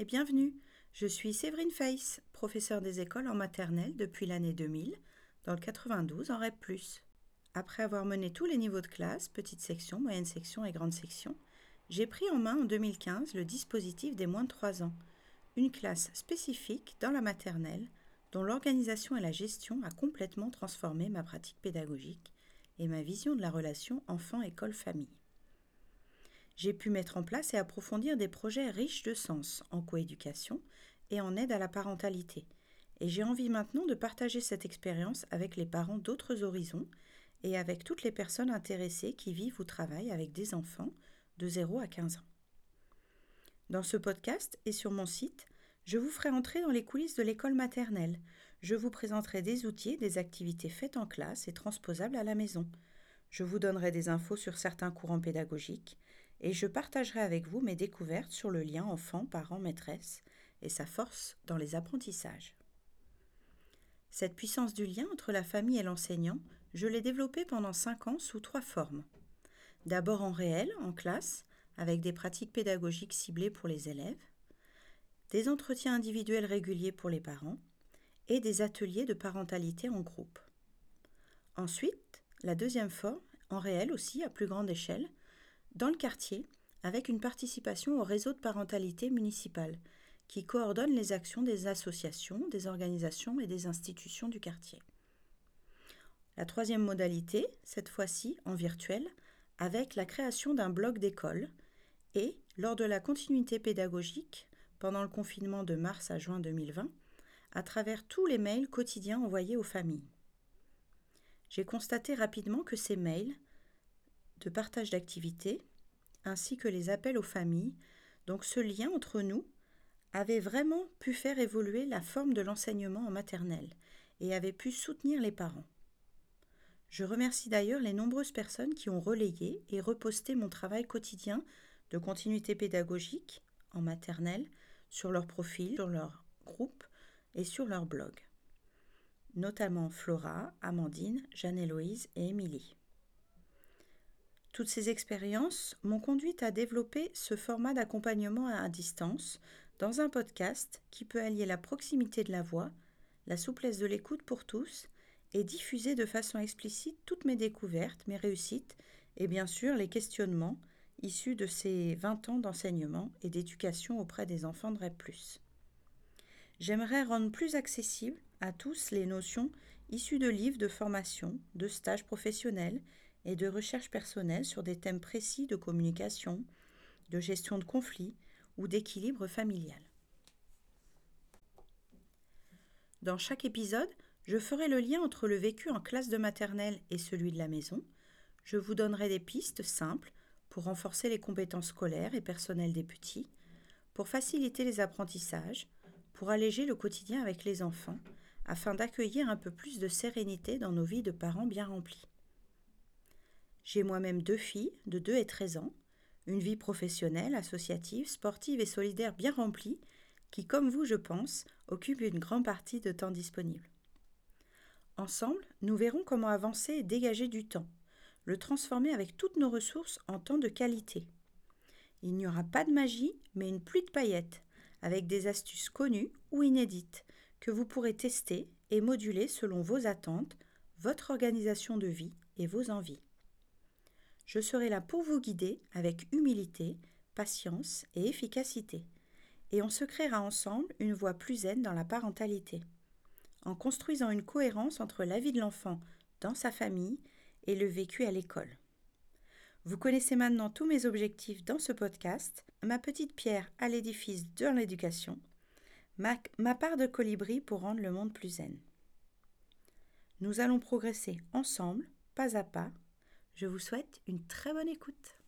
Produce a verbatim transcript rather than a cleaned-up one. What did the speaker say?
et bienvenue. Je suis Séverine Feiss, professeure des écoles en maternelle depuis l'année deux mille, dans le quatre-vingt-douze en REP plus. Après avoir mené tous les niveaux de classe, petite section, moyenne section et grande section, j'ai pris en main en deux mille quinze le dispositif des moins de trois ans, une classe spécifique dans la maternelle dont l'organisation et la gestion a complètement transformé ma pratique pédagogique et ma vision de la relation enfant-école-famille. J'ai pu mettre en place et approfondir des projets riches de sens en coéducation et en aide à la parentalité. Et j'ai envie maintenant de partager cette expérience avec les parents d'autres horizons et avec toutes les personnes intéressées qui vivent ou travaillent avec des enfants de zéro à quinze ans. Dans ce podcast et sur mon site, je vous ferai entrer dans les coulisses de l'école maternelle. Je vous présenterai des outils et des activités faites en classe et transposables à la maison. Je vous donnerai des infos sur certains courants pédagogiques et je partagerai avec vous mes découvertes sur le lien enfant-parent-maîtresse et sa force dans les apprentissages. Cette puissance du lien entre la famille et l'enseignant, je l'ai développée pendant cinq ans sous trois formes. D'abord en réel, en classe, avec des pratiques pédagogiques ciblées pour les élèves, des entretiens individuels réguliers pour les parents et des ateliers de parentalité en groupe. Ensuite, la deuxième forme, en réel aussi, à plus grande échelle, dans le quartier, avec une participation au réseau de parentalité municipale, qui coordonne les actions des associations, des organisations et des institutions du quartier. La troisième modalité, cette fois-ci en virtuel, avec la création d'un blog d'école et, lors de la continuité pédagogique, pendant le confinement de mars à juin deux mille vingt, à travers tous les mails quotidiens envoyés aux familles. J'ai constaté rapidement que ces mails de partage d'activités, ainsi que les appels aux familles, donc ce lien entre nous, avait vraiment pu faire évoluer la forme de l'enseignement en maternelle et avait pu soutenir les parents. Je remercie d'ailleurs les nombreuses personnes qui ont relayé et reposté mon travail quotidien de continuité pédagogique en maternelle sur leur profil, sur leur groupe et sur leur blog, notamment Flora, Amandine, Jeanne-Héloïse et Émilie. Toutes ces expériences m'ont conduite à développer ce format d'accompagnement à distance dans un podcast qui peut allier la proximité de la voix, la souplesse de l'écoute pour tous et diffuser de façon explicite toutes mes découvertes, mes réussites et bien sûr les questionnements issus de ces vingt ans d'enseignement et d'éducation auprès des enfants de REP plus. J'aimerais rendre plus accessibles à tous les notions issues de livres de formation, de stages professionnels et de recherche personnelle sur des thèmes précis de communication, de gestion de conflits ou d'équilibre familial. Dans chaque épisode, je ferai le lien entre le vécu en classe de maternelle et celui de la maison. Je vous donnerai des pistes simples pour renforcer les compétences scolaires et personnelles des petits, pour faciliter les apprentissages, pour alléger le quotidien avec les enfants, afin d'accueillir un peu plus de sérénité dans nos vies de parents bien remplies. J'ai moi-même deux filles de deux et treize ans, une vie professionnelle, associative, sportive et solidaire bien remplie, qui, comme vous, je pense, occupe une grande partie de temps disponible. Ensemble, nous verrons comment avancer et dégager du temps, le transformer avec toutes nos ressources en temps de qualité. Il n'y aura pas de magie, mais une pluie de paillettes, avec des astuces connues ou inédites, que vous pourrez tester et moduler selon vos attentes, votre organisation de vie et vos envies. Je serai là pour vous guider avec humilité, patience et efficacité. Et on se créera ensemble une voie plus zen dans la parentalité, en construisant une cohérence entre la vie de l'enfant dans sa famille et le vécu à l'école. Vous connaissez maintenant tous mes objectifs dans ce podcast, ma petite pierre à l'édifice de l'éducation, ma, ma part de colibri pour rendre le monde plus zen. Nous allons progresser ensemble, pas à pas. Je vous souhaite une très bonne écoute.